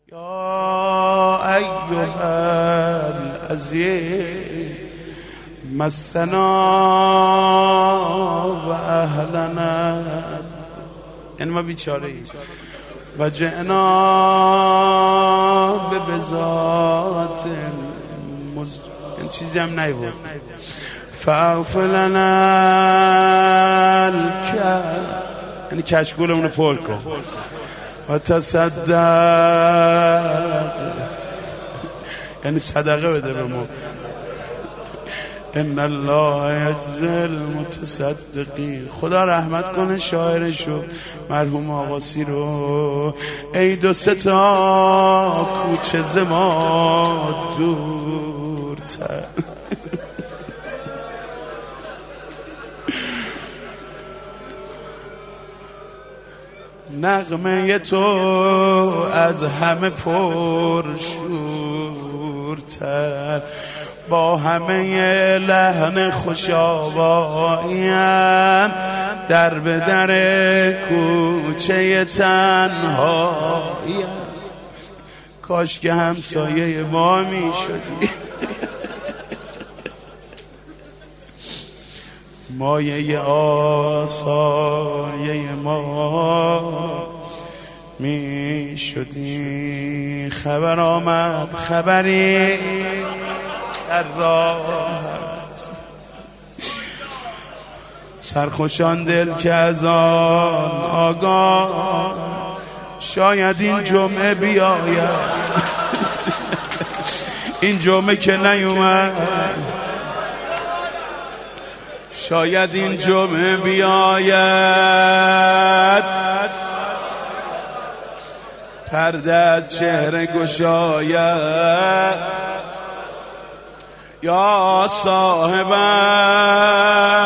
یا ایها العزیز مسنا و اهلنا، این ما بیچاره ای و جئنا به بذات این چیزی هم نیورد فاغفلنا یعنی کشکولمونو پر کن و تصدق یعنی صدقه بده به ما. ان الله یجزی المتصدقین. خدا رحمت کنه شاعرشو مرحوم آقاسی رو. ای دو سه تا کوچه ز ما دورتر. نغمه تو از همه پرشورتر، با همه لحن خوشاباییم در به در کوچه تنهاییم. کاش که همسایه ما می شدی، مایه آسایه ما می شدی. خبر آمد خبری در راه، سرخوشان دل که از آن آگاه، شاید این جمعه بیاید. این جمعه که نیومد، شاید این جمعه بیاید. پرده از چهره گشاید. یا صاحب